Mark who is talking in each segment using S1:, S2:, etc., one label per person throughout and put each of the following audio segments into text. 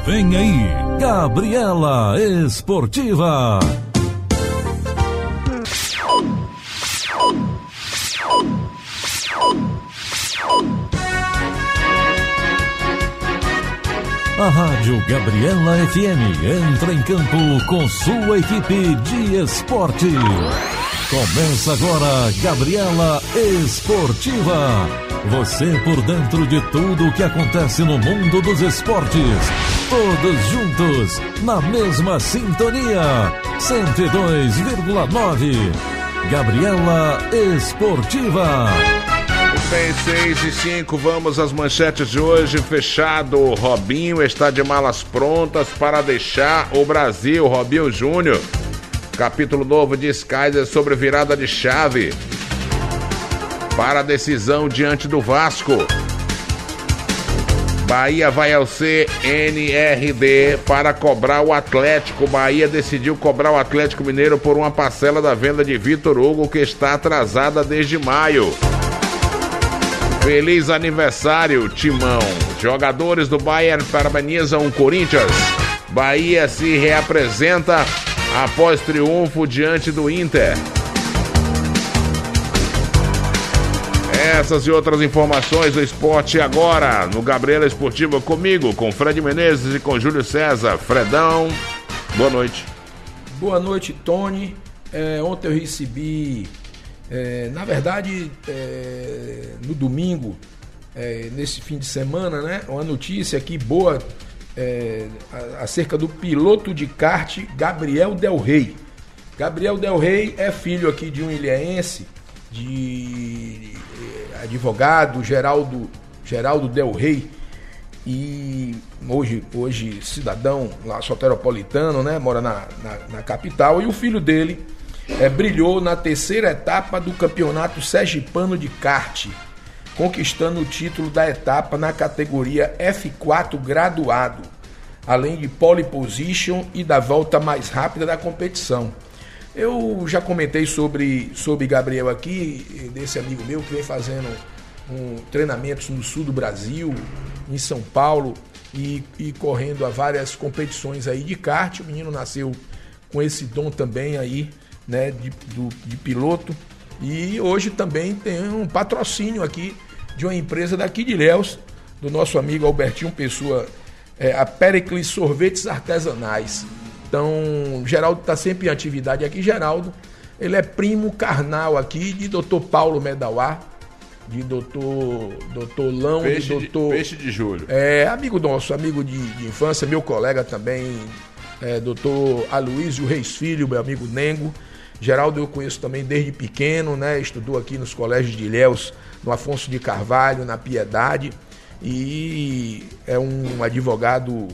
S1: Vem aí, Gabriela Esportiva. A Rádio Gabriela FM entra em campo com sua equipe de esporte. Começa agora Gabriela Esportiva. Você por dentro de tudo o que acontece no mundo dos esportes. Todos juntos, na mesma sintonia. 102,9. Gabriela Esportiva.
S2: Bem, 6:05, vamos às manchetes de hoje. Fechado, Robinho está de malas prontas para deixar o Brasil. Robinho Júnior. Capítulo novo de Kaiser sobre virada de chave para a decisão diante do Vasco. Bahia vai ao CNRD para cobrar o Atlético. Bahia decidiu cobrar o Atlético Mineiro por uma parcela da venda de Vitor Hugo, que está atrasada desde maio. Feliz aniversário, Timão. Jogadores do Bayern parabenizam o Corinthians. Bahia se reapresenta após triunfo diante do Inter. Essas e outras informações do esporte agora no Gabriela Esportiva, comigo, com Fred Menezes e com Júlio César. Fredão, boa noite.
S3: Boa noite, Tony. Ontem eu recebi, na verdade, no domingo, nesse fim de semana, né, uma notícia aqui boa acerca do piloto de kart Gabriel Del Rey. Gabriel Del Rey é filho aqui de um ilhéense, de advogado Geraldo Del Rey, e hoje cidadão lá soteropolitano, né, mora na capital, e o filho dele brilhou na terceira etapa do campeonato sergipano de kart, conquistando o título da etapa na categoria F4 graduado, além de pole position e da volta mais rápida da competição. Eu já comentei sobre Gabriel aqui, desse amigo meu que vem fazendo treinamentos no sul do Brasil, em São Paulo, e correndo a várias competições aí de kart. O menino nasceu com esse dom também aí, né, de piloto, e hoje também tem um patrocínio aqui de uma empresa daqui de Ilhéus, do nosso amigo Albertinho Pessoa, a Pericles Sorvetes Artesanais. Então, Geraldo está sempre em atividade aqui. Geraldo, ele é primo carnal aqui de Dr. Paulo Medauá, de Dr. Lão,
S2: Peixe de Júlio.
S3: Amigo nosso, amigo de infância, meu colega também, Dr. Aloysio Reis Filho, meu amigo Nengo. Geraldo eu conheço também desde pequeno, né? Estudou aqui nos colégios de Ilhéus, no Afonso de Carvalho, na Piedade, e é um advogado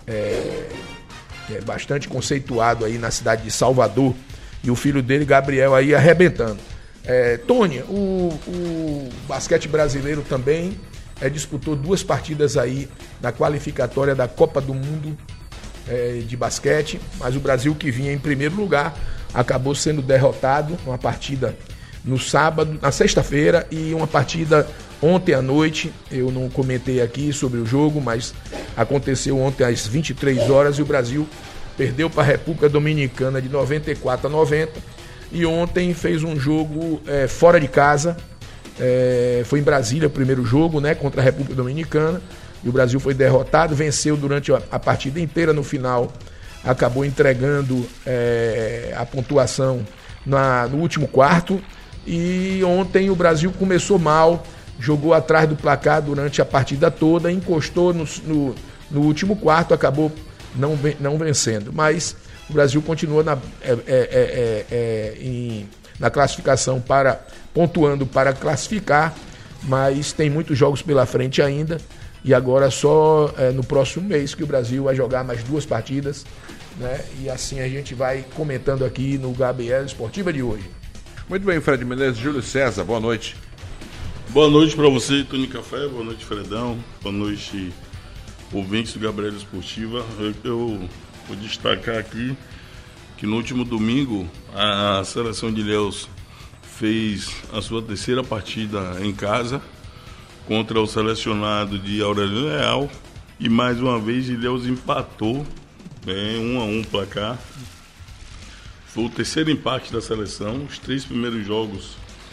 S3: bastante conceituado aí na cidade de Salvador, e o filho dele, Gabriel, aí arrebentando. Tony, o basquete brasileiro também disputou 2 partidas aí na qualificatória da Copa do Mundo de basquete, mas o Brasil, que vinha em primeiro lugar, acabou sendo derrotado. Uma partida no sábado, na sexta-feira, e uma partida ontem à noite. Eu não comentei aqui sobre o jogo, mas aconteceu ontem às 23 horas e o Brasil perdeu para a República Dominicana de 94-90, e ontem fez um jogo fora de casa. Foi em Brasília o primeiro jogo, né, contra a República Dominicana, e o Brasil foi derrotado, venceu durante a partida inteira. No final acabou entregando a pontuação no último quarto, e ontem o Brasil começou mal, jogou atrás do placar durante a partida toda, encostou no último quarto, acabou não vencendo, mas o Brasil continua na classificação, pontuando para classificar, mas tem muitos jogos pela frente ainda, e agora só no próximo mês que o Brasil vai jogar mais 2 partidas, né? E assim a gente vai comentando aqui no Gabriela Esportiva de hoje.
S2: Muito bem, Fred Menezes. Júlio César, boa noite.
S4: Boa noite para você, Tony Café, boa noite, Fredão, boa noite, ouvintes do Gabriela Esportiva. Eu vou destacar aqui que no último domingo a seleção de Ilhéus fez a sua terceira partida em casa contra o selecionado de Aurélio Leal, e mais uma vez Ilhéus empatou, 1-1 placar. Foi o terceiro empate da seleção. Os 3 primeiros jogos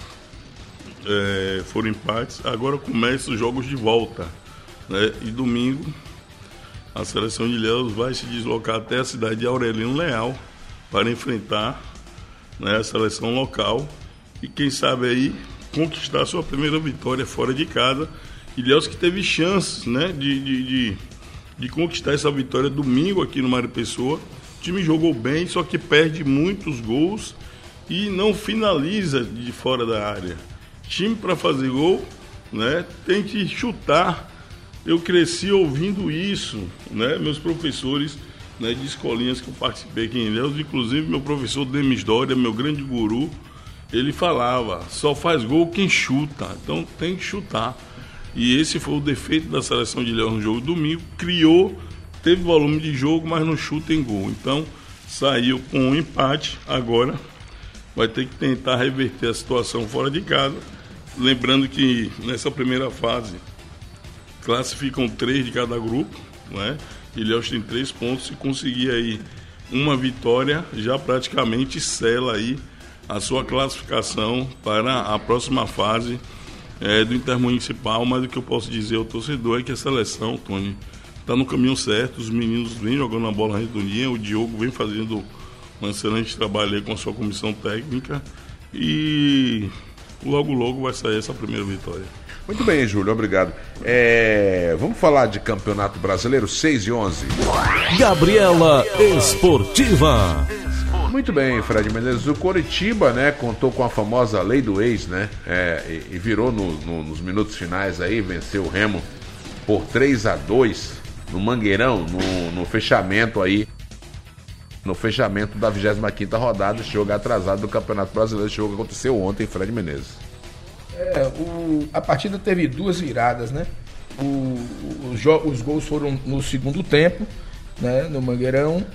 S4: foram empates. Agora começam os jogos de volta, né? E domingo a seleção de Ilhéus vai se deslocar até a cidade de Aurelino Leal para enfrentar, né, a seleção local e quem sabe aí conquistar sua primeira vitória fora de casa. Ilhéus que teve chances, né, de conquistar essa vitória domingo aqui no Mário Pessoa. O time jogou bem, só que perde muitos gols e não finaliza de fora da área. Time para fazer gol, né, tem que chutar. Eu cresci ouvindo isso, né, meus professores, né, de escolinhas que eu participei aqui em Ilhéus, inclusive meu professor Demis Dória, meu grande guru, ele falava, só faz gol quem chuta, então tem que chutar. E esse foi o defeito da seleção de Ilhéus no jogo domingo, teve volume de jogo, mas não chuta em gol. Então saiu com um empate, agora vai ter que tentar reverter a situação fora de casa. Lembrando que nessa primeira fase classificam 3 de cada grupo, né? Ilhéus tem 3 pontos, se conseguir aí uma vitória, já praticamente sela aí a sua classificação para a próxima fase do Intermunicipal. Mas o que eu posso dizer ao torcedor é que a seleção, Tony, está no caminho certo, os meninos vêm jogando a bola redondinha, o Diogo vem fazendo um excelente trabalho aí com a sua comissão técnica e logo vai sair essa primeira vitória.
S2: Muito bem, Júlio, obrigado. Vamos falar de Campeonato Brasileiro 6 e 11.
S1: Gabriela Esportiva.
S2: Muito bem, Fred Menezes. O Coritiba, né, contou com a famosa lei do ex, né? E virou nos minutos finais aí, venceu o Remo por 3-2 no Mangueirão, no fechamento aí. No fechamento da 25ª rodada, esse jogo atrasado do Campeonato Brasileiro. Esse jogo aconteceu ontem, Fred Menezes.
S3: A partida teve 2 viradas, né? Os gols foram no segundo tempo, né, no Mangueirão,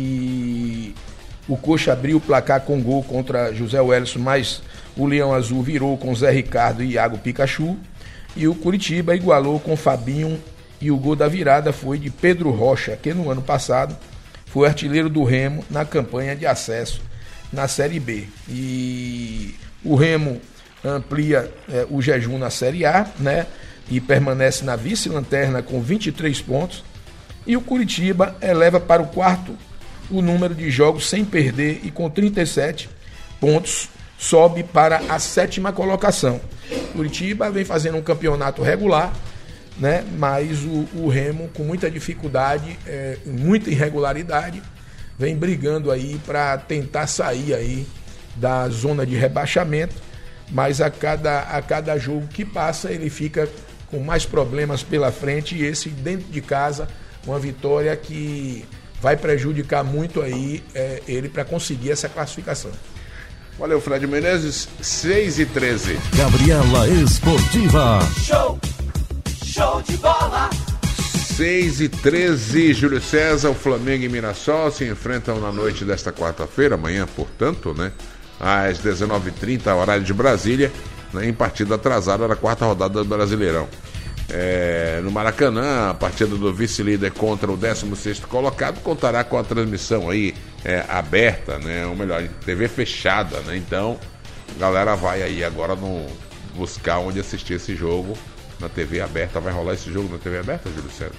S3: e o Coxa abriu o placar com gol contra José Wellison, mas o Leão Azul virou com Zé Ricardo e Iago Pikachu, e o Curitiba igualou com Fabinho, e o gol da virada foi de Pedro Rocha, que no ano passado foi artilheiro do Remo na campanha de acesso na Série B. E o Remo amplia o jejum na Série A, né, e permanece na vice-lanterna com 23 pontos, e o Curitiba eleva para o 4º o número de jogos sem perder e com 37 pontos sobe para a 7ª colocação. Curitiba vem fazendo um campeonato regular, né, mas o Remo com muita dificuldade, muita irregularidade, vem brigando aí para tentar sair aí da zona de rebaixamento. Mas a cada jogo que passa ele fica com mais problemas pela frente, e esse dentro de casa, uma vitória que vai prejudicar muito aí ele para conseguir essa classificação.
S2: Valeu, Fred Menezes. 6 e 13.
S1: Gabriela Esportiva.
S5: Show de bola.
S2: 6 e 13, Júlio César, o Flamengo e Mirassol se enfrentam na noite desta quarta-feira, amanhã, portanto, né? Às 19h30, horário de Brasília, né, em partida atrasada da 4ª rodada do Brasileirão. No Maracanã, a partida do vice-líder contra o 16º colocado contará com a transmissão aí aberta, né, ou melhor, TV fechada, né? Então, a galera vai aí agora buscar onde assistir esse jogo na TV aberta. Vai rolar esse jogo na TV aberta, Júlio César?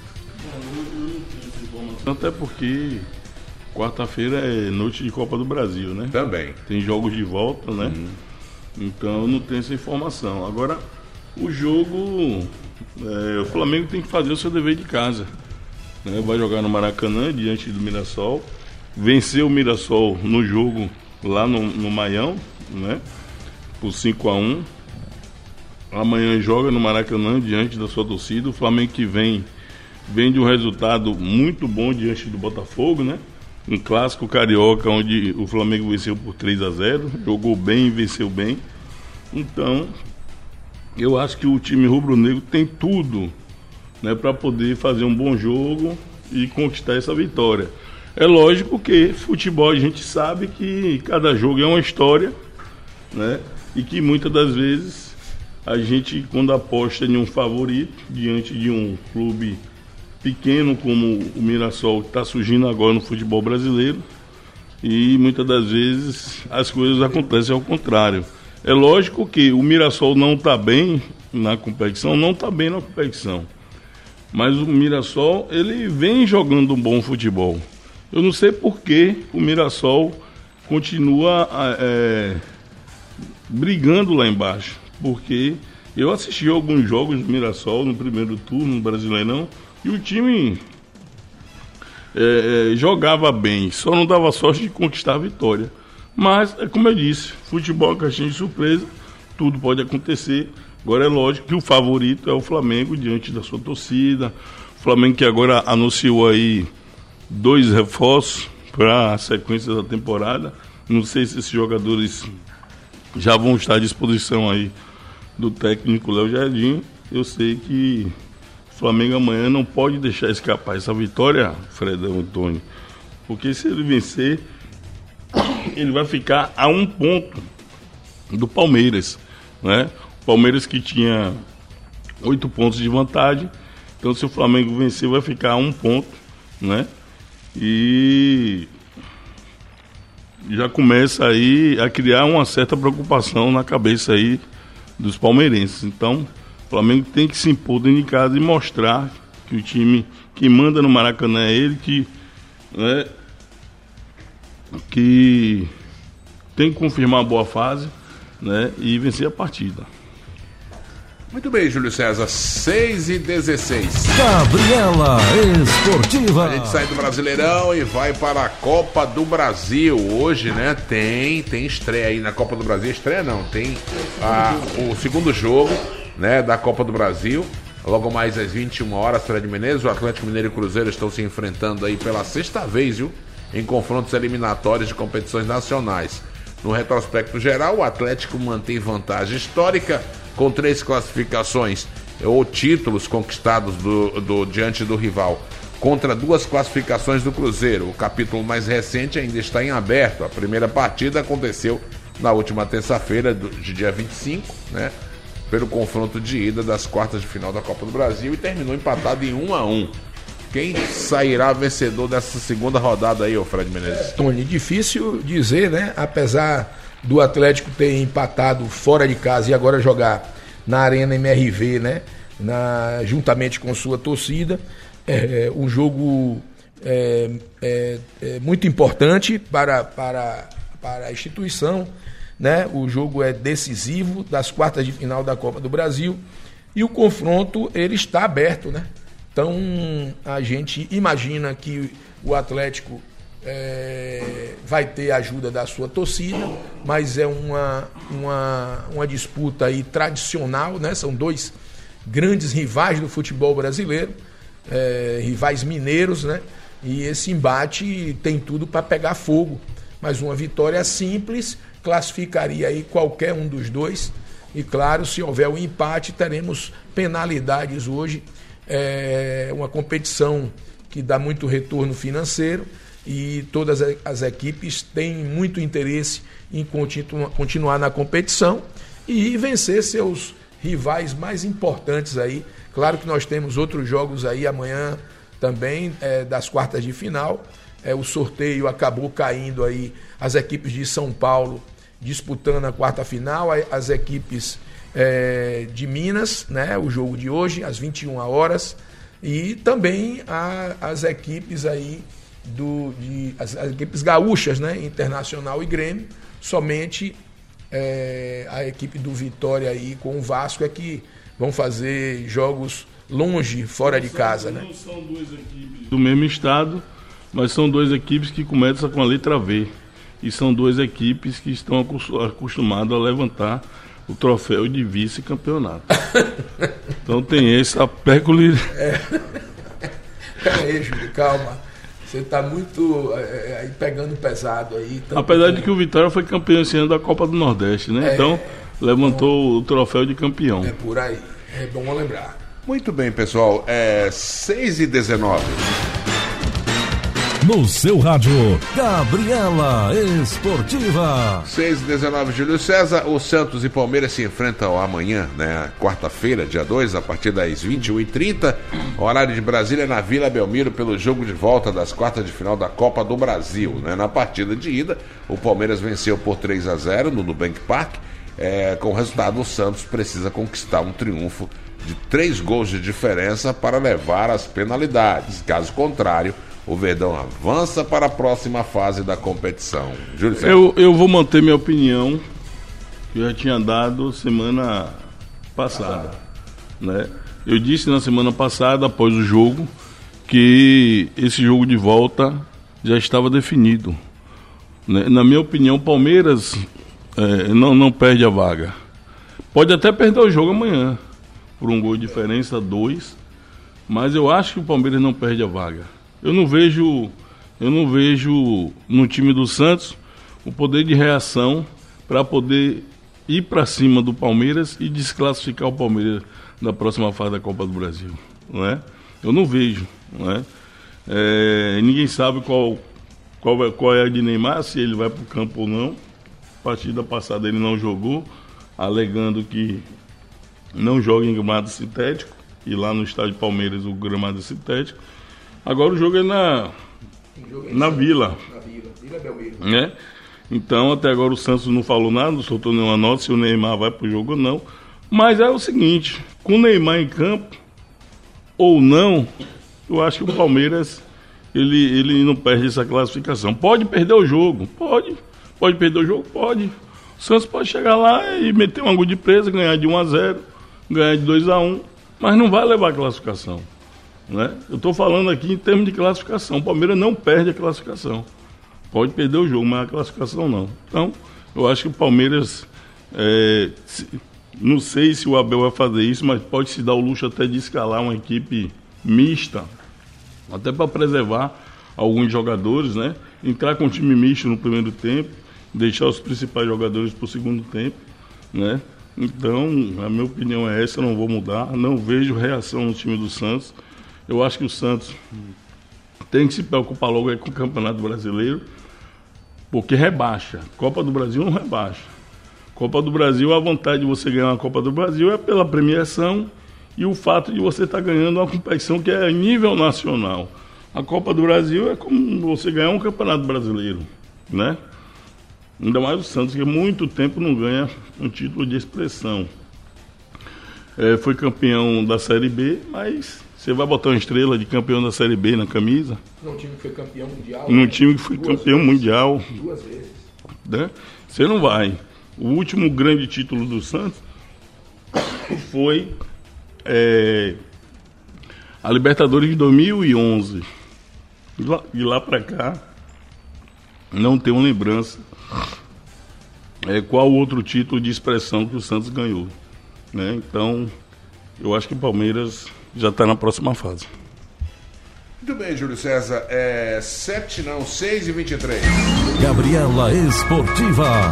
S4: Até porque quarta-feira é noite de Copa do Brasil, né?
S2: Também.
S4: Tem jogos de volta, né? Então não tem essa informação. Agora, o jogo, o Flamengo tem que fazer o seu dever de casa, né? Vai jogar no Maracanã, diante do Mirassol. Venceu o Mirassol no jogo lá no Maião, né? Por 5-1. Amanhã joga no Maracanã, diante da sua torcida. O Flamengo que vem de um resultado muito bom diante do Botafogo, né? Um clássico carioca onde o Flamengo venceu por 3-0, jogou bem e venceu bem. Então, eu acho que o time rubro-negro tem tudo, né, para poder fazer um bom jogo e conquistar essa vitória. É lógico que futebol a gente sabe que cada jogo é uma história, né, e que muitas das vezes a gente, quando aposta em um favorito diante de um clube pequeno como o Mirassol, que está surgindo agora no futebol brasileiro, e muitas das vezes as coisas acontecem ao contrário. É lógico que o Mirassol não está bem na competição, mas o Mirassol, ele vem jogando um bom futebol. Eu não sei por que o Mirassol continua brigando lá embaixo, porque eu assisti alguns jogos do Mirassol no primeiro turno, no Brasileirão, e o time jogava bem, só não dava sorte de conquistar a vitória. Mas, como eu disse, futebol é caixinha de surpresa, tudo pode acontecer. Agora é lógico que o favorito é o Flamengo diante da sua torcida. O Flamengo que agora anunciou aí 2 reforços para a sequência da temporada. Não sei se esses jogadores já vão estar à disposição aí do técnico Léo Jardim. Eu sei que o Flamengo amanhã não pode deixar escapar essa vitória, Fredão e Tony, porque se ele vencer, ele vai ficar a 1 ponto do Palmeiras, né? O Palmeiras que tinha 8 pontos de vantagem, então se o Flamengo vencer vai ficar a 1 ponto, né? E já começa aí a criar uma certa preocupação na cabeça aí dos palmeirenses. Então o Flamengo tem que se impor dentro de casa e mostrar que o time que manda no Maracanã é ele, que tem que confirmar uma boa fase, né, e vencer a partida.
S2: Muito bem, Júlio César, 6h16.
S1: Gabriela Esportiva.
S2: A gente sai do Brasileirão e vai para a Copa do Brasil. Hoje, né, tem estreia aí na Copa do Brasil. Estreia não, tem o segundo jogo, né, da Copa do Brasil. Logo mais às 21 horas, Fred Menezes, o Atlético Mineiro e o Cruzeiro estão se enfrentando aí pela 6ª vez, viu? Em confrontos eliminatórios de competições nacionais. No retrospecto geral, o Atlético mantém vantagem histórica com 3 classificações ou títulos conquistados diante do rival, contra 2 classificações do Cruzeiro. O capítulo mais recente ainda está em aberto. A primeira partida aconteceu na última terça-feira, de dia 25, né? Pelo confronto de ida das quartas de final da Copa do Brasil, e terminou empatado em 1-1. Quem sairá vencedor dessa segunda rodada aí, ô Fred Menezes?
S3: Tony, difícil dizer, né? Apesar do Atlético ter empatado fora de casa e agora jogar na Arena MRV, né? Juntamente com sua torcida. Um jogo muito importante para a instituição, né? O jogo é decisivo das quartas de final da Copa do Brasil e o confronto ele está aberto, né? Então a gente imagina que o Atlético vai ter a ajuda da sua torcida, mas é uma disputa aí tradicional, né? São 2 grandes rivais do futebol brasileiro, rivais mineiros, né? E esse embate tem tudo para pegar fogo, mas uma vitória simples classificaria aí qualquer um dos dois, e claro, se houver um empate teremos penalidades hoje. É uma competição que dá muito retorno financeiro e todas as equipes têm muito interesse em continuar na competição e vencer seus rivais mais importantes aí. Claro que nós temos outros jogos aí amanhã também, das quartas de final. O sorteio acabou caindo aí, as equipes de São Paulo disputando a quarta final, as equipes de Minas, né, o jogo de hoje, às 21 horas, e também as equipes aí as equipes gaúchas, né, Internacional e Grêmio. Somente a equipe do Vitória aí com o Vasco é que vão fazer jogos longe, fora de casa, né?
S4: Não são 2 equipes do mesmo estado, mas são 2 equipes que começam com a letra V, e são 2 equipes que estão acostumadas a levantar o troféu de vice-campeonato. Então tem essa peculiaridade.
S3: Peraí, Júlio, calma. Você está muito aí pegando pesado aí.
S4: Apesar de que o Vitória foi campeão esse ano da Copa do Nordeste, né? Então levantou o troféu de campeão.
S3: É por aí. É bom lembrar.
S2: Muito bem, pessoal. 6h19.
S1: No seu rádio, Gabriela Esportiva.
S2: 6h19, Júlio César. O Santos e Palmeiras se enfrentam amanhã, né? Quarta-feira, dia 2, a partir das 21h30. Horário de Brasília, na Vila Belmiro, pelo jogo de volta das quartas de final da Copa do Brasil, né? Na partida de ida, o Palmeiras venceu por 3-0 no Nubank Park. Com o resultado, o Santos precisa conquistar um triunfo de 3 gols de diferença para levar as penalidades. Caso contrário, o Verdão avança para a próxima fase da competição. Júlio César.
S4: Eu vou manter minha opinião que eu já tinha dado semana passada, né? Eu disse na semana passada, após o jogo, que esse jogo de volta já estava definido, né? Na minha opinião, o Palmeiras não perde a vaga. Pode até perder o jogo amanhã, por um gol de diferença, 2, mas eu acho que o Palmeiras não perde a vaga. Eu não vejo no time do Santos o poder de reação para poder ir para cima do Palmeiras e desclassificar o Palmeiras da próxima fase da Copa do Brasil, não é? Eu não vejo, não é? Ninguém sabe qual é a de Neymar, se ele vai para o campo ou não. A partida passada ele não jogou, alegando que não joga em gramado sintético, e lá no estádio Palmeiras o gramado é sintético. Agora o jogo é na Vila. Vila Belmiro. Né? Então, até agora o Santos não falou nada, não soltou nenhuma nota se o Neymar vai pro jogo ou não. Mas é o seguinte, com o Neymar em campo ou não, eu acho que o Palmeiras ele não perde essa classificação. Pode perder o jogo? Pode perder o jogo? Pode. O Santos pode chegar lá e meter um gol de presa, ganhar de 1-0, ganhar de 2-1, mas não vai levar a classificação. Né? Eu estou falando aqui em termos de classificação. O Palmeiras não perde a classificação. Pode perder o jogo, mas a classificação não. Então, eu acho que o Palmeiras, não sei se o Abel vai fazer isso, mas pode se dar o luxo até de escalar uma equipe mista, até para preservar alguns jogadores, né? Entrar com um time misto no primeiro tempo, deixar os principais jogadores para o segundo tempo, né? Então, a minha opinião é essa, eu não vou mudar. Não vejo reação no time do Santos. Eu acho que o Santos tem que se preocupar logo com o Campeonato Brasileiro, porque rebaixa. Copa do Brasil não rebaixa. Copa do Brasil, a vontade de você ganhar a Copa do Brasil é pela premiação e o fato de você estar ganhando uma competição que é a nível nacional. A Copa do Brasil é como você ganhar um Campeonato Brasileiro, né? Ainda mais o Santos, que há muito tempo não ganha um título de expressão. Foi campeão da Série B, mas você vai botar uma estrela de campeão da Série B na camisa?
S3: Num time que foi campeão mundial.
S4: Num time que foi campeão mundial.
S3: 2 vezes.
S4: Né? Você não vai. O último grande título do Santos foi a Libertadores de 2011. De lá para cá, não tenho lembrança qual outro título de expressão que o Santos ganhou. Né? Então, eu acho que o Palmeiras já está na próxima fase.
S2: Muito bem, Júlio César. 6h23.
S1: Gabriela Esportiva.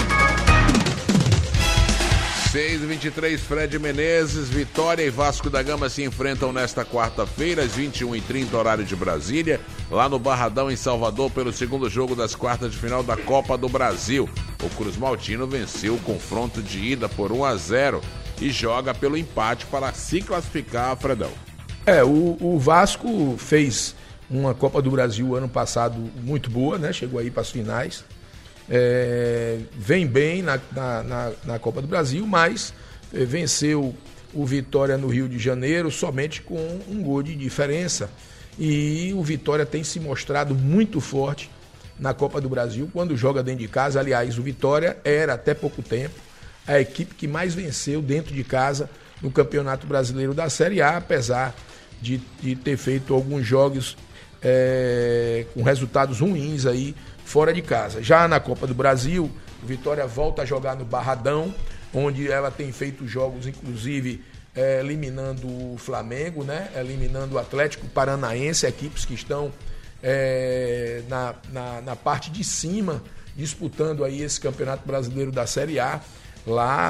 S2: 6h23, Fred Menezes. Vitória e Vasco da Gama se enfrentam nesta quarta-feira, às 21h30, horário de Brasília, lá no Barradão, em Salvador, pelo segundo jogo das quartas de final da Copa do Brasil. O Cruz Maltino venceu o confronto de ida por 1-0 e joga pelo empate para se classificar, Fredão.
S3: O Vasco fez uma Copa do Brasil ano passado muito boa, né? Chegou aí para as finais. Vem bem na Copa do Brasil, mas venceu o Vitória no Rio de Janeiro somente com um gol de diferença. E o Vitória tem se mostrado muito forte na Copa do Brasil quando joga dentro de casa. Aliás, o Vitória era até pouco tempo a equipe que mais venceu dentro de casa no Campeonato Brasileiro da Série A, apesar de ter feito alguns jogos com resultados ruins aí fora de casa. Já na Copa do Brasil, o Vitória volta a jogar no Barradão, onde ela tem feito jogos, inclusive, eliminando o Flamengo, né? Eliminando o Atlético Paranaense, equipes que estão na parte de cima, disputando aí esse Campeonato Brasileiro da Série A, lá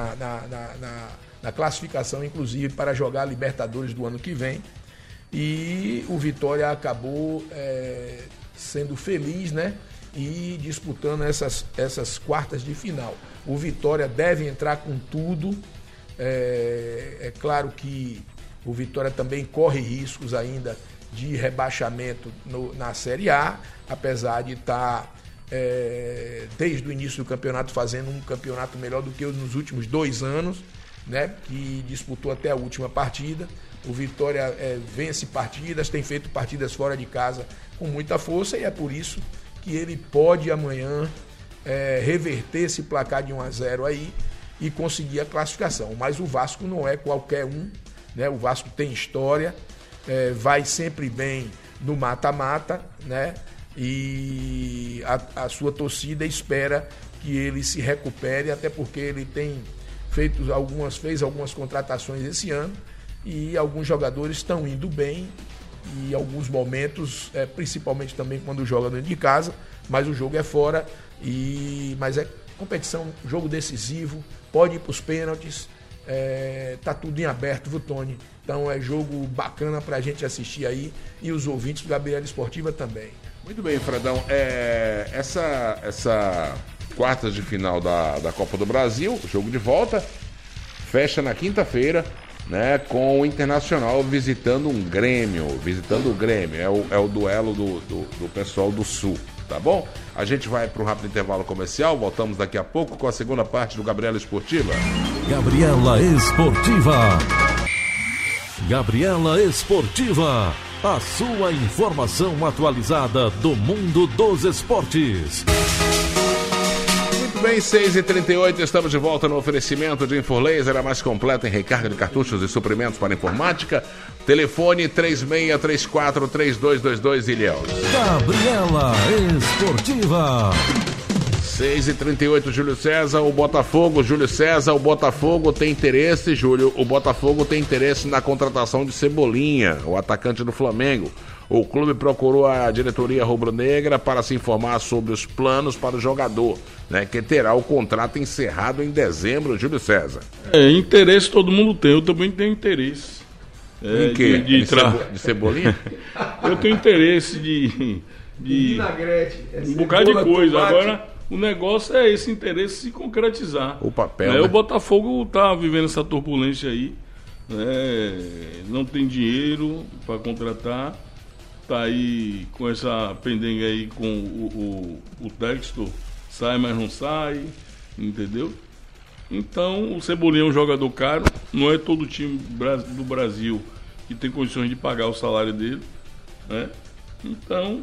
S3: na classificação, inclusive, para jogar a Libertadores do ano que vem. E o Vitória acabou sendo feliz, né? E disputando essas quartas de final. O Vitória deve entrar com tudo. É claro que o Vitória também corre riscos ainda de rebaixamento na Série A, apesar de estar desde o início do campeonato fazendo um campeonato melhor do que nos últimos 2 anos, né, que disputou até a última partida. O Vitória vence partidas, tem feito partidas fora de casa com muita força, e é por isso que ele pode amanhã reverter esse placar de 1-0 aí e conseguir a classificação. Mas o Vasco não é qualquer um, né? O Vasco tem história, vai sempre bem no mata-mata, né? E a sua torcida espera que ele se recupere, até porque ele fez algumas contratações esse ano e alguns jogadores estão indo bem e alguns momentos, principalmente também quando joga dentro de casa, mas o jogo é fora, mas é competição, jogo decisivo, pode ir para os pênaltis, tá tudo em aberto, viu, Tony? Então é jogo bacana pra gente assistir aí e os ouvintes do Gabriela Esportiva também.
S2: Muito bem, Fredão. Essa quartas de final da Copa do Brasil, jogo de volta, fecha na quinta-feira, né, com o Internacional visitando o Grêmio. É o duelo do pessoal do Sul, tá bom? A gente vai para um rápido intervalo comercial, voltamos daqui a pouco com a segunda parte do Gabriela Esportiva.
S1: Gabriela Esportiva. Gabriela Esportiva, a sua informação atualizada do mundo dos esportes.
S2: Muito bem, 6h38, estamos de volta no oferecimento de Infolaser, a mais completa em recarga de cartuchos e suprimentos para informática. Telefone 3634-3222, Ilhéus.
S1: Gabriela Esportiva.
S2: 6h38, Júlio César, o Botafogo tem interesse, Júlio, o Botafogo tem interesse na contratação de Cebolinha, o atacante do Flamengo. O clube procurou a diretoria rubro-negra para se informar sobre os planos para o jogador, né, que terá o contrato encerrado em dezembro, Júlio César.
S4: Interesse todo mundo tem, eu também tenho interesse.
S2: Em quê? De Cebolinha?
S4: Eu tenho interesse de
S3: Vinagrete,
S4: um bocado de coisa, tomate. Agora o negócio é esse interesse se concretizar.
S2: O papel, né?
S4: O Botafogo está vivendo essa turbulência aí, né? Não tem dinheiro para contratar, tá aí com essa pendenga aí com o Textor, sai mas não sai, entendeu? Então o Cebolinha é um jogador caro, não é todo time do Brasil que tem condições de pagar o salário dele, né? Então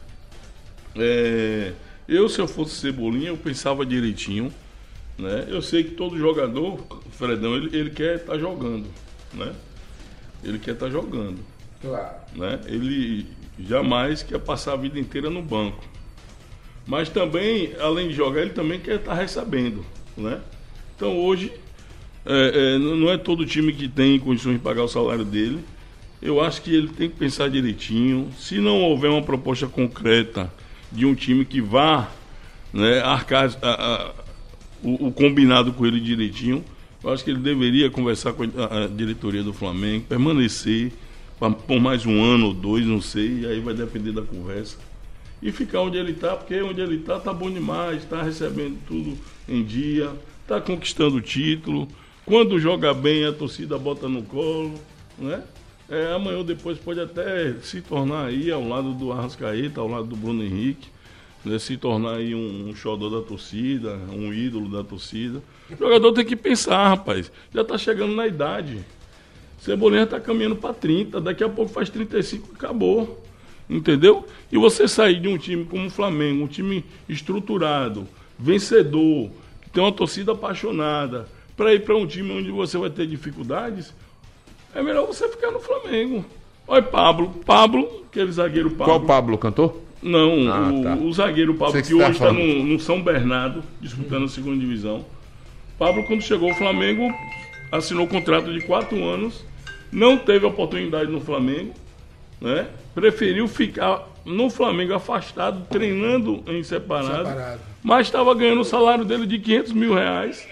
S4: se eu fosse Cebolinha, eu pensava direitinho, né? Eu sei que todo jogador, Fredão, ele quer estar jogando, né? Ele quer estar jogando.
S3: Claro.
S4: Né? Ele jamais quer passar a vida inteira no banco. Mas também, além de jogar, ele também quer estar recebendo, né? Então hoje, não é todo time que tem condições de pagar o salário dele. Eu acho que ele tem que pensar direitinho. Se não houver uma proposta concreta de um time que vá, né, arcar o combinado com ele direitinho, eu acho que ele deveria conversar com a diretoria do Flamengo, permanecer por mais 1 ano ou 2, não sei, aí vai depender da conversa, e ficar onde ele está, porque onde ele está bom demais, está recebendo tudo em dia, está conquistando o título, quando joga bem a torcida bota no colo, né? Amanhã ou depois pode até se tornar aí ao lado do Arrascaeta, ao lado do Bruno Henrique, né, se tornar aí um xodó da torcida, um ídolo da torcida. O jogador tem que pensar, rapaz, já está chegando na idade. Cebolinha está caminhando para 30, daqui a pouco faz 35 e acabou, entendeu? E você sair de um time como o Flamengo, um time estruturado, vencedor, que tem uma torcida apaixonada, para ir para um time onde você vai ter dificuldades, é melhor você ficar no Flamengo. Olha Pablo, aquele zagueiro Pablo.
S2: Qual Pablo, cantor?
S4: Não,
S2: tá.
S4: o zagueiro Pablo, que hoje está no São Bernardo, disputando a segunda divisão. Pablo, quando chegou ao Flamengo, assinou contrato de 4 anos, não teve oportunidade no Flamengo, né? Preferiu ficar no Flamengo afastado, treinando em separado. Mas estava ganhando o salário dele de R$500 mil,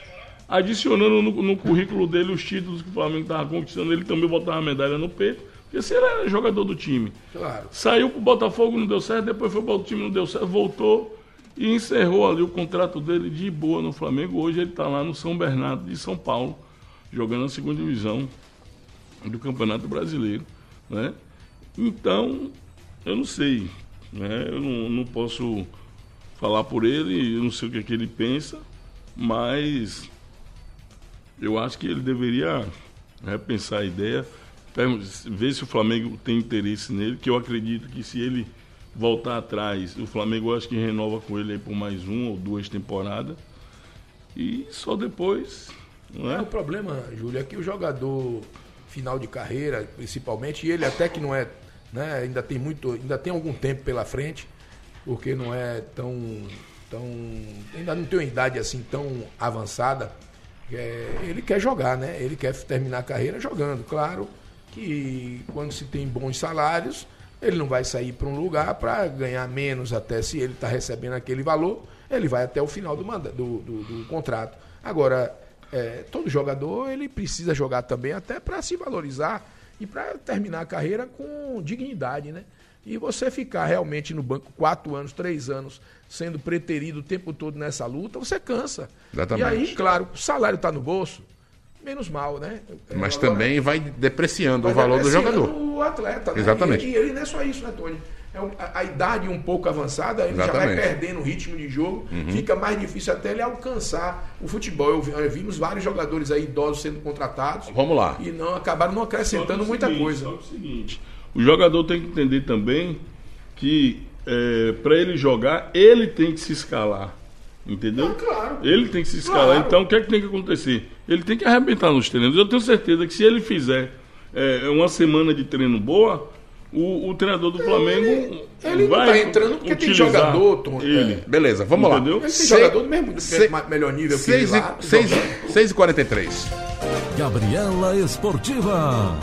S4: adicionando no currículo dele os títulos que o Flamengo estava conquistando. Ele também botava a medalha no peito, Porque se ele era jogador do time,
S3: Claro.
S4: saiu pro Botafogo, não deu certo, depois foi pro outro time, não deu certo, voltou e encerrou ali o contrato dele de boa no Flamengo. Hoje ele tá lá no São Bernardo de São Paulo, jogando na segunda divisão do Campeonato Brasileiro, né? Então, eu não sei, né? Eu não posso falar por ele, eu não sei o que é que ele pensa, mas eu acho que ele deveria repensar a ideia, ver se o Flamengo tem interesse nele, que eu acredito que se ele voltar atrás, o Flamengo eu acho que renova com ele aí por mais 1 ou 2 temporadas, e só depois, não é?
S3: O problema, Júlio, é que o jogador final de carreira, principalmente, e ele até que não é, né, ainda tem algum tempo pela frente, porque não é tão ainda não tem uma idade assim tão avançada, ele quer jogar, né? Ele quer terminar a carreira jogando. Claro que quando se tem bons salários, ele não vai sair para um lugar para ganhar menos, até se ele está recebendo aquele valor, ele vai até o final do contrato. Agora, todo jogador ele precisa jogar também até para se valorizar e para terminar a carreira com dignidade, né? E você ficar realmente no banco 4 anos, 3 anos, sendo preterido o tempo todo nessa luta, você cansa.
S2: Exatamente.
S3: E aí, claro, o salário está no bolso, menos mal, né?
S2: Mas
S3: Agora,
S2: também vai depreciando o valor do jogador.
S3: O atleta, né?
S2: Exatamente.
S3: E ele não é só isso, né, Tony? A idade um pouco avançada, ele já vai perdendo o ritmo de jogo, fica mais difícil até ele alcançar o futebol. Vimos vários jogadores aí idosos sendo contratados.
S2: Vamos lá.
S3: E acabaram não acrescentando muita coisa.
S4: Só o seguinte, o jogador tem que entender também que para ele jogar, ele tem que se escalar. Entendeu?
S3: Claro.
S4: Ele tem que se escalar.
S3: Claro.
S4: Então, o que é que tem que acontecer? Ele tem que arrebentar nos treinos. Eu tenho certeza que se ele fizer uma semana de treino boa, o treinador do Flamengo
S3: ele
S4: vai
S3: não tá entrando porque tem jogador, Tom.
S4: ele.
S2: Beleza, vamos
S4: Entendeu?
S2: lá.
S3: Ele tem jogador do mesmo melhor nível que ele lá.
S2: 6h43.
S1: Gabriela Esportiva.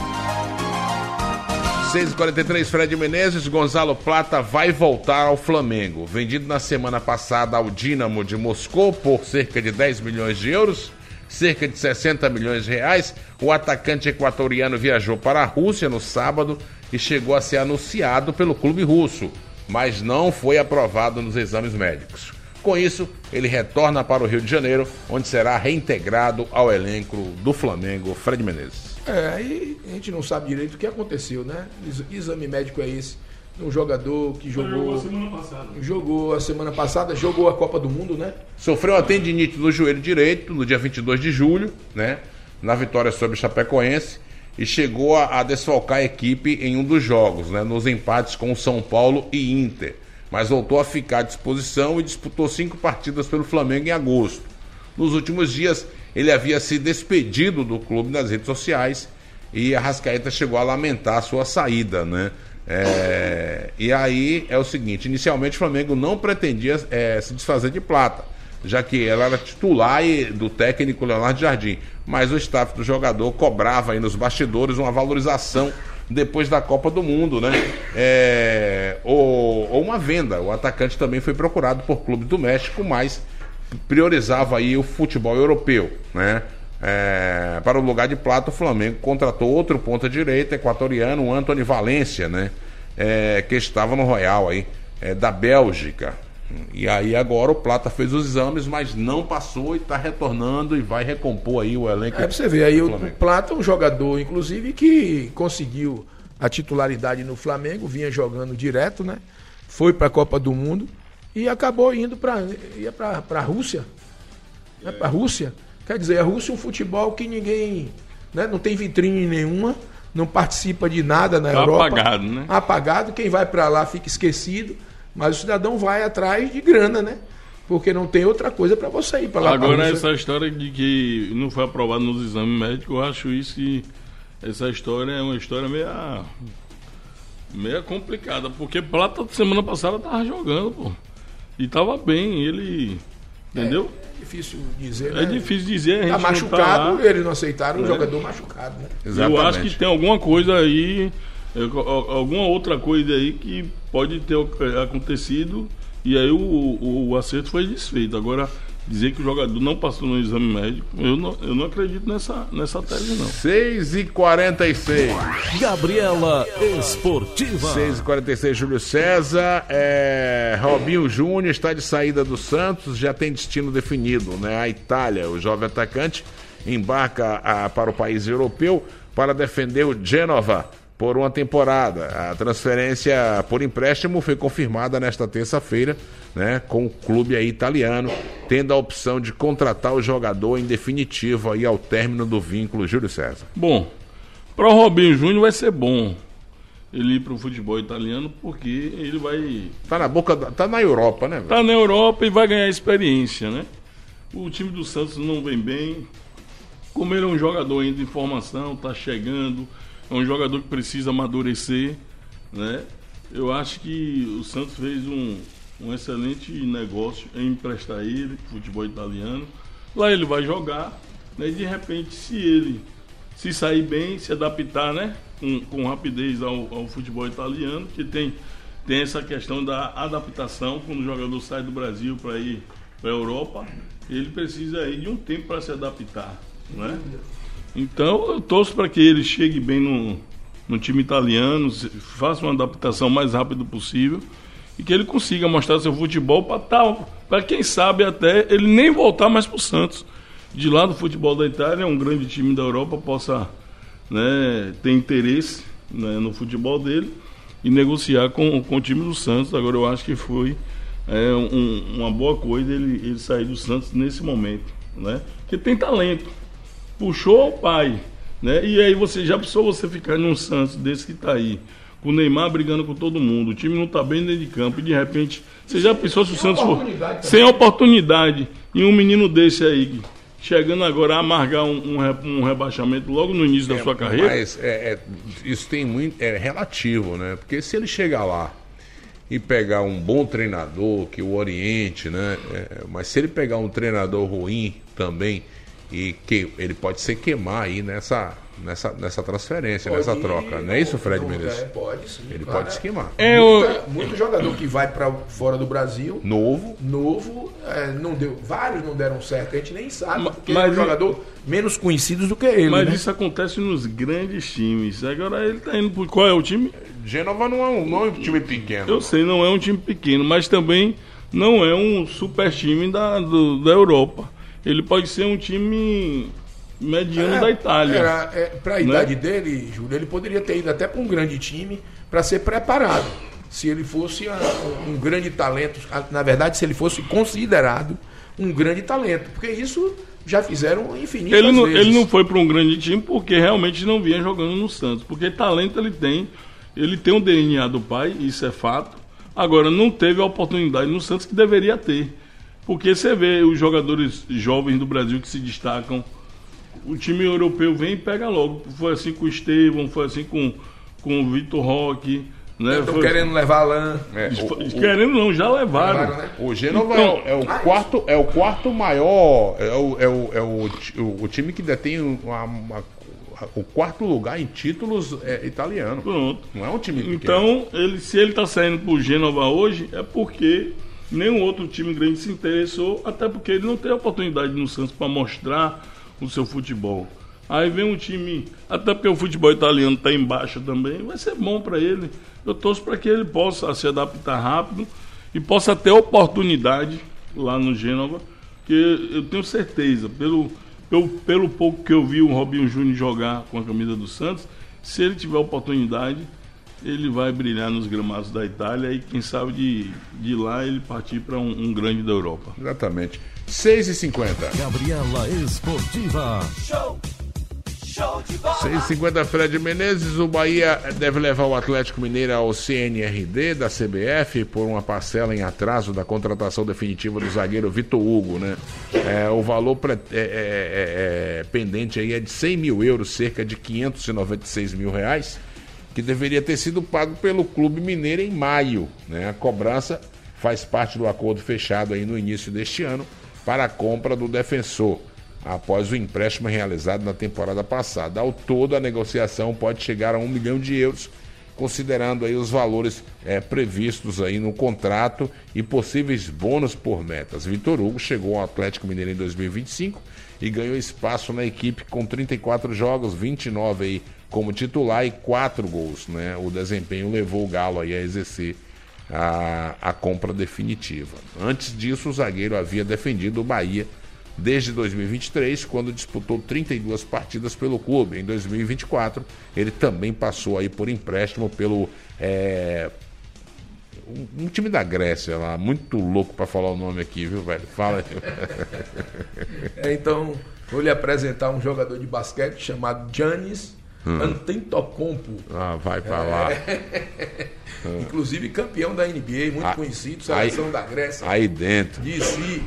S2: 6h43, Fred Menezes. Gonzalo Plata vai voltar ao Flamengo. Vendido na semana passada ao Dínamo de Moscou por cerca de 10 milhões de euros, cerca de 60 milhões de reais, o atacante equatoriano viajou para a Rússia no sábado e chegou a ser anunciado pelo clube russo, mas não foi aprovado nos exames médicos. Com isso, ele retorna para o Rio de Janeiro, onde será reintegrado ao elenco do Flamengo. Fred Menezes.
S3: Aí a gente não sabe direito o que aconteceu, né? Que exame médico é esse? Um jogador que jogou a semana passada, jogou a Copa do Mundo, né?
S2: Sofreu uma tendinite no joelho direito no dia 22 de julho, né? Na vitória sobre o Chapecoense, e chegou a desfalcar a equipe em um dos jogos, né? Nos empates com o São Paulo e Inter. Mas voltou a ficar à disposição e disputou 5 partidas pelo Flamengo em agosto. Nos últimos dias, ele havia se despedido do clube nas redes sociais e a Arrascaeta chegou a lamentar a sua saída, né? E aí é o seguinte, inicialmente o Flamengo não pretendia se desfazer de Plata, já que ela era titular do técnico Leonardo Jardim, mas o staff do jogador cobrava aí nos bastidores uma valorização depois da Copa do Mundo, né? Ou uma venda. O atacante também foi procurado por clubes do México, mas priorizava aí o futebol europeu, né? Para o lugar de Plata, o Flamengo contratou outro ponta-direita equatoriano, o Antony Valência, né? Que estava no Royal aí, da Bélgica. E aí agora o Plata fez os exames, mas não passou e está retornando e vai recompor aí o elenco.
S3: Pra você ver, aí o Plata é um jogador, inclusive, que conseguiu a titularidade no Flamengo, vinha jogando direto, né? Foi para a Copa do Mundo e acabou indo para a Rússia. Para a Rússia. Quer dizer, a Rússia é um futebol que ninguém, né, não tem vitrine nenhuma, não participa de nada na Europa.
S4: Apagado, né?
S3: Apagado, quem vai para lá fica esquecido, mas o cidadão vai atrás de grana, né? Porque não tem outra coisa para você ir para lá.
S4: Agora, essa história de que não foi aprovado nos exames médicos, eu acho isso que essa história é uma história meio complicada, porque Plata semana passada tava jogando, pô. E tava bem, ele... Entendeu?
S3: É difícil dizer, né?
S4: É difícil dizer, a gente
S3: tá machucado,
S4: não tá lá.
S3: Eles não aceitaram um jogador machucado, né?
S2: Exatamente.
S4: Eu acho que tem alguma coisa aí, alguma outra coisa aí que pode ter acontecido e aí o acerto foi desfeito. Agora, dizer que o jogador não passou no exame médico, eu não acredito nessa tese, não.
S2: 6h46.
S1: Gabriela Esportiva.
S2: 6h46, Júlio César. Robinho Júnior está de saída do Santos, já tem destino definido, né? A Itália, o jovem atacante, embarca para o país europeu para defender o Genova por uma temporada. A transferência por empréstimo foi confirmada nesta terça-feira, né, com o clube aí italiano, tendo a opção de contratar o jogador em definitivo aí ao término do vínculo. Júlio César.
S4: Bom, para o Robinho Júnior vai ser bom ele ir para o futebol italiano, porque ele vai...
S2: Tá na Europa, né? Velho?
S4: Tá na Europa e vai ganhar experiência, né? O time do Santos não vem bem. Como ele é um jogador ainda em formação, tá chegando, é um jogador que precisa amadurecer, né? Eu acho que o Santos fez um excelente negócio em emprestar ele pro futebol italiano. Lá ele vai jogar, né? E de repente, se ele se sair bem, se adaptar, né? Com rapidez ao futebol italiano, que tem essa questão da adaptação. Quando o jogador sai do Brasil para ir para a Europa, ele precisa aí de um tempo para se adaptar, né? Então eu torço para que ele chegue bem no time italiano, faça uma adaptação o mais rápido possível e que ele consiga mostrar seu futebol para quem sabe até ele nem voltar mais para o Santos. De lá do futebol da Itália, um grande time da Europa possa, né, ter interesse, né, no futebol dele e negociar com o time do Santos. Agora eu acho que foi uma boa coisa ele sair do Santos nesse momento, né? Porque tem talento, puxou o pai, né? E aí você já pensou você ficar num Santos desse que tá aí, com o Neymar brigando com todo mundo, o time não tá bem dentro de campo e de repente você já pensou se o Santos for sem oportunidade e um menino desse aí chegando agora a amargar um rebaixamento logo no início da sua carreira?
S2: Mas isso tem muito, é relativo, né? Porque se ele chegar lá e pegar um bom treinador que o oriente, né? Mas se ele pegar um treinador ruim também, e que ele pode se queimar aí nessa transferência, nessa troca. Não é isso, Fred Menezes?
S3: Pode, sim.
S2: Ele pode se queimar.
S3: Muito jogador que vai para fora do Brasil.
S2: Novo,
S3: não deu. Vários não deram certo. A gente nem sabe. Porque é um jogador menos conhecido do que ele.
S4: Mas
S3: né?
S4: isso acontece nos grandes times. Agora ele tá indo por qual é o time?
S2: Genova não é um time pequeno.
S4: Eu sei, não é um time pequeno, mas também não é um super time da Europa. Ele pode ser um time mediano da Itália.
S3: Para a idade dele, Júlio, ele poderia ter ido até para um grande time para ser preparado. Se ele fosse um grande talento, na verdade, se ele fosse considerado um grande talento. Porque isso já fizeram infinitas vezes.
S4: Ele não foi para um grande time porque realmente não vinha jogando no Santos. Porque talento ele tem um DNA do pai, isso é fato. Agora, não teve a oportunidade no Santos que deveria ter. Porque você vê os jogadores jovens do Brasil que se destacam, o time europeu vem e pega logo. Foi assim com o Estevão, foi assim com o Vitor Roque. Né?
S3: Estão querendo levar Alain.
S4: Querendo não, já levaram.
S3: Né?
S2: O Genova é o quarto maior, o time que detém o quarto lugar em títulos italiano.
S4: Pronto.
S2: Não é um time pequeno.
S4: Então, se ele está saindo pro Genova hoje, é porque nenhum outro time grande se interessou, até porque ele não tem oportunidade no Santos para mostrar o seu futebol. Aí vem um time, até porque o futebol italiano está em baixa também, vai ser bom para ele. Eu torço para que ele possa se adaptar rápido e possa ter oportunidade lá no Genova, que eu tenho certeza, pelo pouco que eu vi o Robinho Júnior jogar com a camisa do Santos, se ele tiver oportunidade, ele vai brilhar nos gramados da Itália e quem sabe de lá ele partir para um grande da Europa.
S2: Exatamente. 6h50.
S1: Gabriela Esportiva.
S5: Show de bola.
S2: 6h50, Fred Menezes. O Bahia deve levar o Atlético Mineiro ao CNRD da CBF por uma parcela em atraso da contratação definitiva do zagueiro Vitor Hugo, né? O valor pendente aí é de 100 mil euros, cerca de 596 mil reais, que deveria ter sido pago pelo Clube Mineiro em maio, né? A cobrança faz parte do acordo fechado aí no início deste ano para a compra do defensor, após o empréstimo realizado na temporada passada. Ao todo, a negociação pode chegar a 1 milhão de euros, considerando aí os valores previstos aí no contrato e possíveis bônus por metas. Vitor Hugo chegou ao Atlético Mineiro em 2025 e ganhou espaço na equipe com 34 jogos, 29 aí como titular e 4 gols, né? O desempenho levou o Galo aí a exercer a compra definitiva. Antes disso, o zagueiro havia defendido o Bahia desde 2023, quando disputou 32 partidas pelo clube. Em 2024, ele também passou aí por empréstimo pelo um time da Grécia lá, muito louco para falar o nome aqui, viu, velho? Fala aí.
S3: Então, vou lhe apresentar um jogador de basquete chamado Giannis Antetokounmpo.
S2: Vai para lá.
S3: Inclusive campeão da NBA, muito conhecido, seleção da Grécia.
S2: Aí dentro.
S3: DC.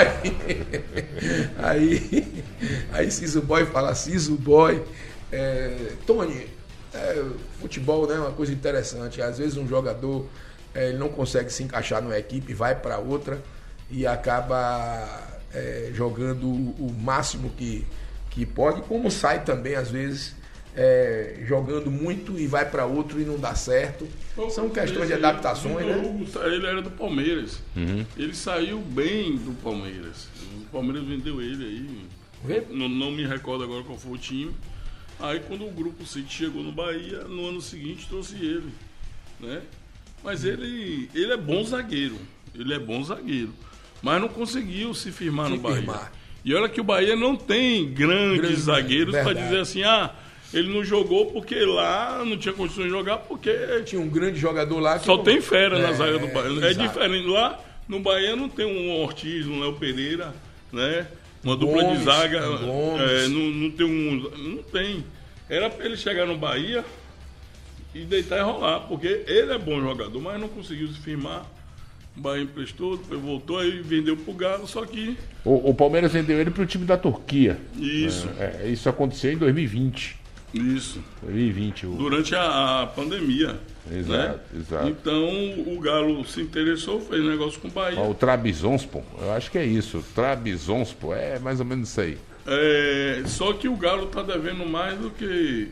S3: Aí Ciso Boy fala, Ciso Boy. Tony, futebol, né, é uma coisa interessante. Às vezes um jogador ele não consegue se encaixar numa equipe, vai para outra e acaba jogando o máximo que pode, como sai também às vezes jogando muito e vai para outro e não dá certo. São questões de adaptações, né?
S4: Ele era do Palmeiras. Ele saiu bem do Palmeiras. O Palmeiras vendeu ele aí. Não me recordo agora qual foi o time. Aí quando o Grupo City chegou no Bahia, no ano seguinte trouxe ele, né? Mas ele é bom zagueiro. Ele é bom zagueiro. Mas não conseguiu se firmar no Bahia. E olha que o Bahia não tem grandes zagueiros para dizer assim, ele não jogou porque lá não tinha condições de jogar, porque
S3: tinha um grande jogador lá que
S4: só tem fera na zaga do Bahia.
S3: Exato.
S4: É diferente. Lá no Bahia não tem um Ortiz, um Léo Pereira, né? Uma dupla de zaga. Não tem não tem. Era para ele chegar no Bahia e deitar e rolar, porque ele é bom jogador, mas não conseguiu se firmar. O Bahia emprestou, depois voltou, aí vendeu pro Galo, só que...
S2: O Palmeiras vendeu ele pro time da Turquia.
S4: Isso.
S2: Isso aconteceu em 2020.
S4: Isso.
S2: 2020.
S4: Durante a pandemia.
S2: Exato,
S4: né?
S2: exato.
S4: Então o Galo se interessou, fez negócio com o Bahia.
S2: O Trabzonspor, eu acho que é isso. Trabzonspor, é mais ou menos isso aí.
S4: Só que o Galo tá devendo mais do que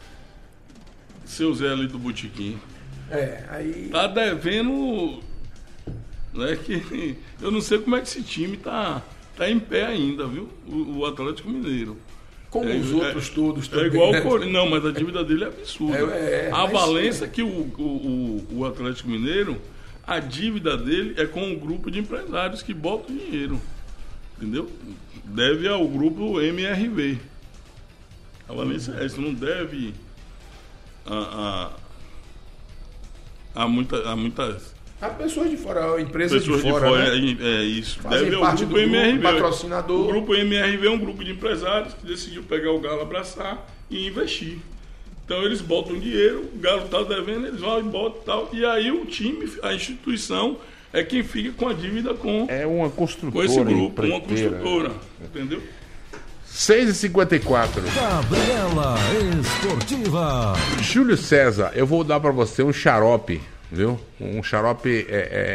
S4: seu Zé ali do Botequim.
S3: Aí...
S4: Tá devendo... Né, que eu não sei como é que esse time tá em pé ainda, viu? O Atlético Mineiro.
S3: Como os outros todos também.
S4: É igual
S3: né?
S4: o Corinthians. Não, mas a dívida dele é absurda. A Valência que o Atlético Mineiro, a dívida dele é com um grupo de empresários que botam dinheiro. Entendeu? Deve ao grupo MRV. A Valência isso não deve a muitas...
S3: Há pessoas de fora, empresas
S4: pessoas
S3: de fora, né?
S4: Isso.
S3: Fazem
S4: Deve ao
S3: parte
S4: grupo
S3: do
S4: MRV.
S3: patrocinador.
S4: O grupo MRV é um grupo de empresários que decidiu pegar o Galo, abraçar e investir. Então eles botam dinheiro, o Galo está devendo, eles vão e botam e tal. E aí o time, a instituição, é quem fica com a dívida com
S2: uma construtora.
S4: Com esse grupo, uma construtora. Entendeu?
S2: 6h54.
S1: Gabriela Esportiva.
S2: Júlio César, eu vou dar para você um xarope, viu? Um xarope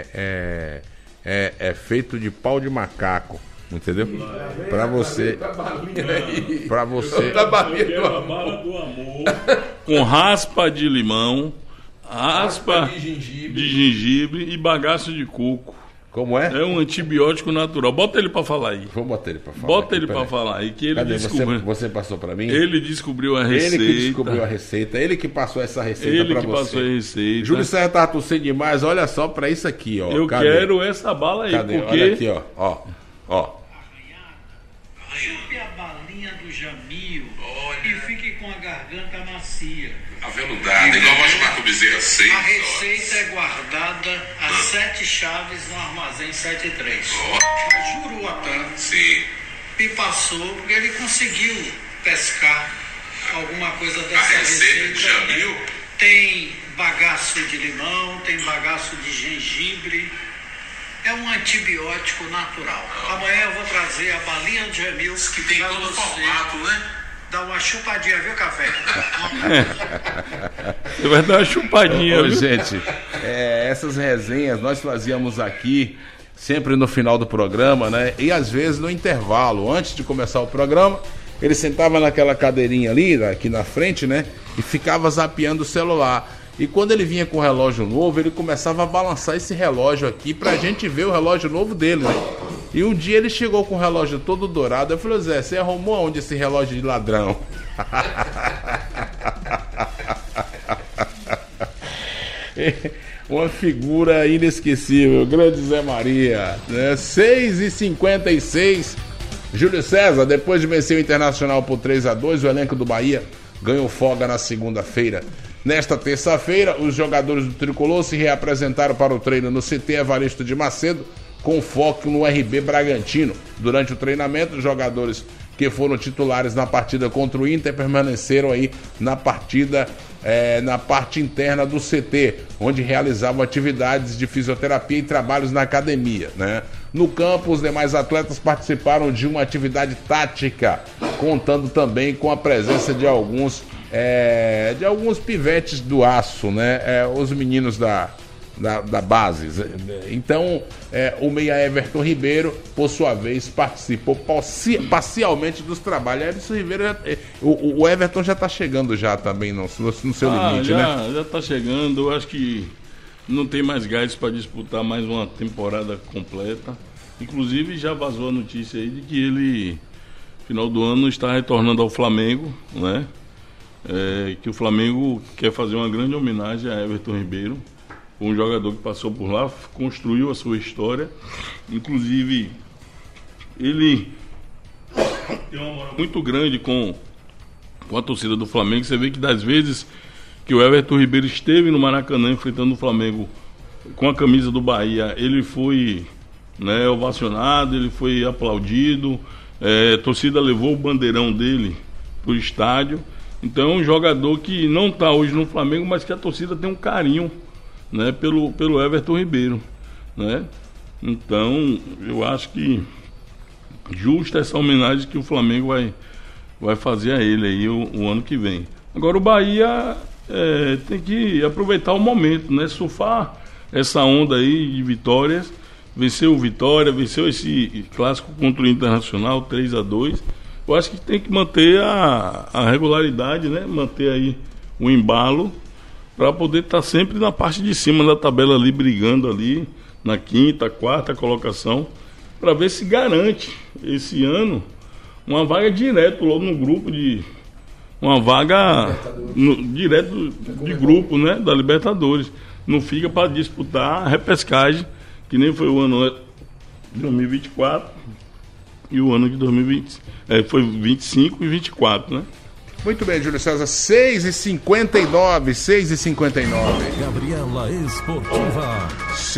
S2: feito de pau de macaco, entendeu? Para você. Para você.
S4: Eu quero a bala do amor com raspa de limão, raspa de gengibre e bagaço de coco.
S2: Como é?
S4: É um antibiótico natural. Bota ele pra falar aí.
S2: Vou botar ele pra falar.
S4: Bota ele pra falar aí, que ele descobriu.
S2: Você passou pra mim?
S4: Ele descobriu a receita.
S2: Ele que descobriu a receita. Ele que passou essa receita pra você.
S4: Ele que passou a receita.
S2: Júlio César tá tossindo demais. Olha só pra isso aqui, ó.
S4: Eu quero essa bala aí, porque...
S2: Olha aqui, ó.
S6: Chupe a balinha do Jamil e fique com a garganta macia.
S7: Aveludada, igual a Marco Bezerra 6.
S6: A receita é guardada a 7 chaves no armazém 73. Mas Juruatã me passou porque ele conseguiu pescar alguma coisa dessa
S7: receita de Jamil?
S6: Tem bagaço de limão, tem bagaço de gengibre. É um antibiótico natural. Amanhã eu vou trazer a balinha de Jamil
S7: que tem todo formato, né?
S6: Dá uma chupadinha, viu, Café?
S4: Você vai dar uma chupadinha, viu?
S2: Gente, essas resenhas nós fazíamos aqui sempre no final do programa, né? E às vezes no intervalo, antes de começar o programa, ele sentava naquela cadeirinha ali, aqui na frente, né? E ficava zapeando o celular. E quando ele vinha com o relógio novo, ele começava a balançar esse relógio aqui pra gente ver o relógio novo dele, né? E um dia ele chegou com o relógio todo dourado. Eu falei, Zé, você arrumou aonde esse relógio de ladrão? Uma figura inesquecível, grande Zé Maria, né? 6h56. Júlio César, depois de vencer o Internacional por 3-2, o elenco do Bahia ganhou folga na segunda-feira. Nesta terça-feira, os jogadores do Tricolor se reapresentaram para o treino no CT Evaristo de Macedo, com foco no RB Bragantino. Durante o treinamento, os jogadores que foram titulares na partida contra o Inter permaneceram aí na partida, na parte interna do CT, onde realizavam atividades de fisioterapia e trabalhos na academia, né? No campo, os demais atletas participaram de uma atividade tática, contando também com a presença de alguns pivetes do aço, né? Os meninos da base. Então, o meia Everton Ribeiro, por sua vez, participou parcialmente dos trabalhos. Everton Ribeiro, o Everton já está chegando já também no seu limite, né?
S4: Já está chegando. Eu acho que não tem mais gás para disputar mais uma temporada completa. Inclusive, já vazou a notícia aí de que ele, final do ano, está retornando ao Flamengo, né? Que o Flamengo quer fazer uma grande homenagem a Everton Ribeiro, um jogador que passou por lá, construiu a sua história. Inclusive, ele tem uma moral muito grande com a torcida do Flamengo. Você vê que das vezes que o Everton Ribeiro esteve no Maracanã enfrentando o Flamengo com a camisa do Bahia, ele foi, né, ovacionado, ele foi aplaudido, a torcida levou o bandeirão dele para o estádio. Então é um jogador que não está hoje no Flamengo, mas que a torcida tem um carinho, né, pelo Everton Ribeiro, né? Então eu acho que justa essa homenagem que o Flamengo vai fazer a ele aí o ano que vem. Agora o Bahia tem que aproveitar o momento, né? Surfar essa onda aí de vitórias. Venceu o Vitória, venceu esse clássico contra o Internacional 3-2. Eu acho que tem que manter a regularidade, né? Manter aí o embalo para poder estar sempre na parte de cima da tabela ali, brigando ali na quinta, quarta colocação, para ver se garante esse ano uma vaga direto logo no grupo uma vaga direto de grupo, né, da Libertadores. Não fica para disputar a repescagem, que nem foi o ano de 2024 e o ano de 2020. Foi 25 e 24, né?
S2: Muito bem, Júlio César, 6h59.
S1: Gabriela Esportiva.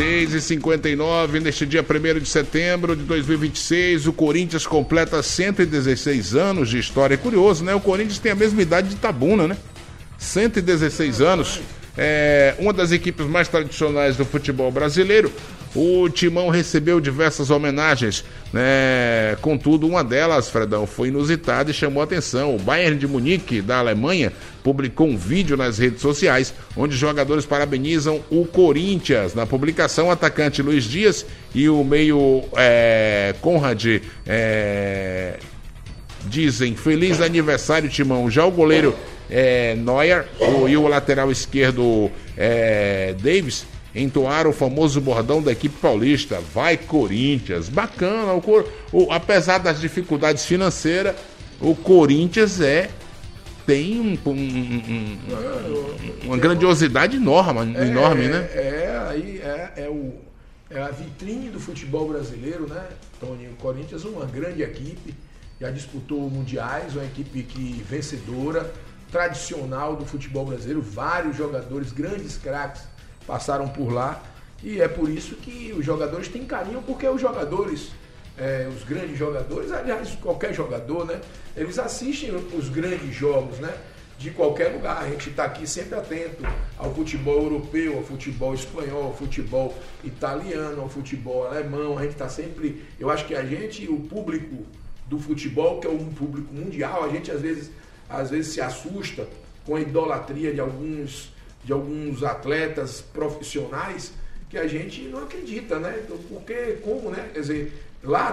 S2: 6h59, neste dia 1º de setembro de 2026, o Corinthians completa 116 anos de história. É curioso, né? O Corinthians tem a mesma idade de Itabuna, né? 116 anos. Uma das equipes mais tradicionais do futebol brasileiro. O Timão recebeu diversas homenagens, né? Contudo, uma delas, Fredão, foi inusitada e chamou a atenção. O Bayern de Munique, da Alemanha, publicou um vídeo nas redes sociais onde jogadores parabenizam o Corinthians. Na publicação, o atacante Luiz Dias e o meio Conrad dizem: feliz aniversário, Timão. Já o goleiro Neuer e o lateral esquerdo Davis entoaram o famoso bordão da equipe paulista: vai Corinthians. Bacana, apesar das dificuldades financeiras, o Corinthians tem uma grandiosidade enorme, né?
S3: É a vitrine do futebol brasileiro, né, Tony? O Corinthians é uma grande equipe, já disputou mundiais, uma equipe vencedora, tradicional do futebol brasileiro. Vários jogadores, grandes craques, passaram por lá, e é por isso que os jogadores têm carinho, porque os jogadores, os grandes jogadores, aliás, qualquer jogador, né, eles assistem os grandes jogos, né, de qualquer lugar. A gente está aqui sempre atento ao futebol europeu, ao futebol espanhol, ao futebol italiano, ao futebol alemão. A gente está sempre, eu acho que o público do futebol, que é um público mundial, a gente às vezes se assusta com a idolatria de alguns atletas profissionais que a gente não acredita, né? Porque como, né? Quer dizer, lá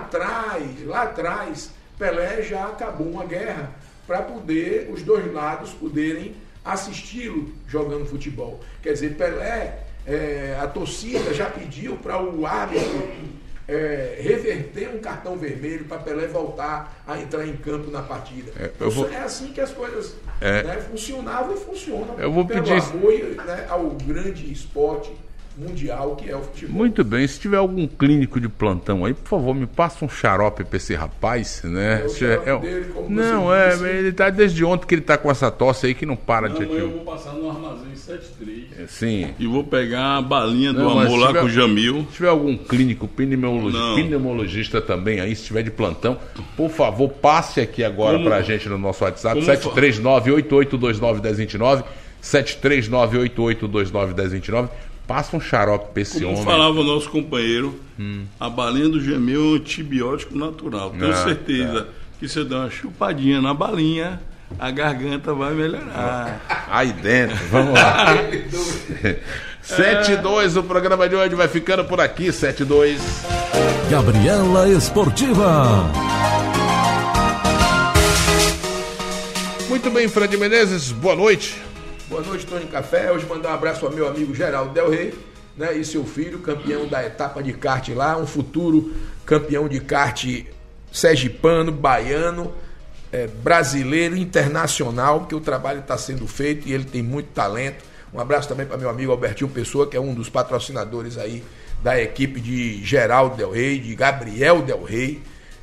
S3: atrás, Pelé já acabou uma guerra para poder os dois lados poderem assisti-lo jogando futebol. Quer dizer, Pelé, a torcida já pediu para o árbitro reverter um cartão vermelho para Pelé voltar a entrar em campo na partida. É assim que as coisas funcionavam e funcionam.
S2: Eu vou
S3: pelo
S2: pedir
S3: apoio, ao grande esporte mundial que é o futebol.
S2: Muito bem, se tiver algum clínico de plantão aí, por favor, me passa um xarope pra esse rapaz, né? Ele tá desde ontem que ele tá com essa tosse aí que não para de
S4: eu vou passar no armazém 73.
S2: Sim.
S4: E vou pegar a balinha do amor lá com o Jamil.
S2: Se tiver algum clínico pneumologista também aí, se tiver de plantão, por favor, passe aqui agora pra gente no nosso WhatsApp, 739-8829-1029, 739-8829-1029. Passa um xarope pra esse homem.
S4: Como falava o nosso companheiro, a balinha do Jamil é um antibiótico natural. Tenho certeza que se eu der uma chupadinha na balinha, a garganta vai melhorar.
S2: Aí dentro, vamos lá. 7-2, o programa de hoje vai ficando por aqui, 7-2.
S1: Gabriela Esportiva.
S2: Muito bem, Fred Menezes, boa noite.
S3: Boa noite, Tony Café. Hoje mandar um abraço ao meu amigo Geraldo Del Rey, né, e seu filho, campeão da etapa de kart lá, um futuro campeão de kart sergipano, baiano, brasileiro, internacional, porque o trabalho está sendo feito e ele tem muito talento. Um abraço também para meu amigo Albertinho Pessoa, que é um dos patrocinadores aí da equipe de Geraldo Del Rey, de Gabriel Del Rey.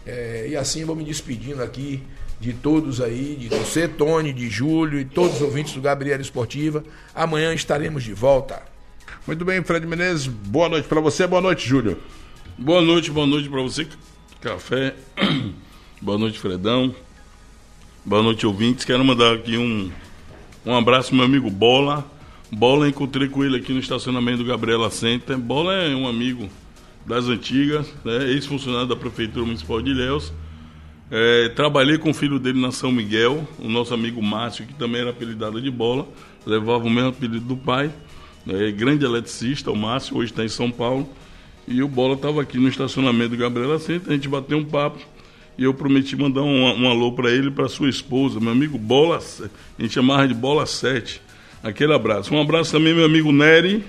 S3: E assim eu vou me despedindo aqui de todos aí, de você, Tony, de Júlio e todos os ouvintes do Gabriela Esportiva. Amanhã estaremos de volta.
S2: Muito bem, Fred Menezes, boa noite para você, boa noite, Júlio.
S4: Boa noite para você, Café. Boa noite, Fredão. Boa noite, ouvintes. Quero mandar aqui um abraço pro meu amigo Bola. Bola, encontrei com ele aqui no estacionamento do Gabriela Center. Bola é um amigo das antigas, né? Ex-funcionário da Prefeitura Municipal de Ilhéus. Trabalhei com o filho dele na São Miguel, o nosso amigo Márcio, que também era apelidado de Bola, levava o mesmo apelido do pai, grande eletricista, o Márcio, hoje está em São Paulo, e o Bola estava aqui no estacionamento do Gabriela Center, a gente bateu um papo, e eu prometi mandar um alô para ele e para sua esposa, meu amigo Bola, a gente chamava de Bola 7, aquele abraço. Um abraço também meu amigo Nery,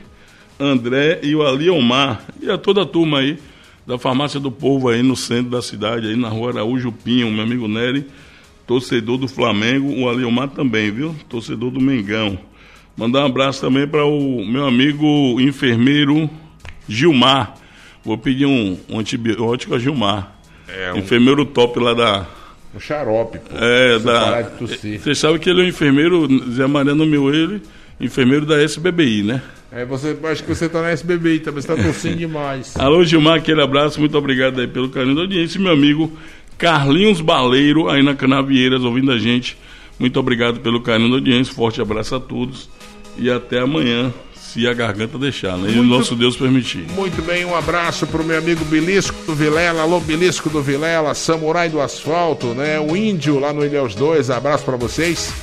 S4: André e o Ali Omar, e a toda a turma aí, da Farmácia do Povo aí no centro da cidade, aí na rua Araújo Pinho, meu amigo Nery, torcedor do Flamengo, o Aliomar também, viu? Torcedor do Mengão. Mandar um abraço também para o meu amigo enfermeiro Gilmar. Vou pedir um antibiótico a Gilmar. Enfermeiro top lá da...
S2: O xarope, pô.
S4: Parar de tossir. Você sabe que ele é um enfermeiro, Zé Maria nomeou ele, enfermeiro da SBBI, né?
S2: Acho que você tá na SBBI também, você tá tossindo demais.
S4: Alô, Gilmar, aquele abraço, muito obrigado aí pelo carinho da audiência. E meu amigo Carlinhos Baleiro, aí na Canavieiras, ouvindo a gente. Muito obrigado pelo carinho da audiência, forte abraço a todos. E até amanhã, se a garganta deixar, né? E o nosso Deus permitir.
S2: Muito bem, um abraço pro meu amigo Belisco do Vilela. Alô, Belisco do Vilela, Samurai do Asfalto, né? O Índio lá no Ilhéus 2, abraço pra vocês.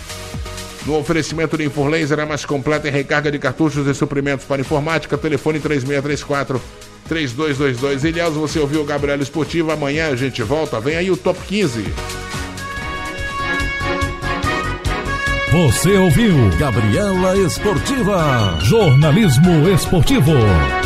S2: No oferecimento de Inforlaser, é mais completa em recarga de cartuchos e suprimentos para informática. Telefone 3634-3222. Ilhéus, você ouviu o Gabriela Esportiva. Amanhã a gente volta. Vem aí o Top 15.
S1: Você ouviu Gabriela Esportiva. Jornalismo esportivo.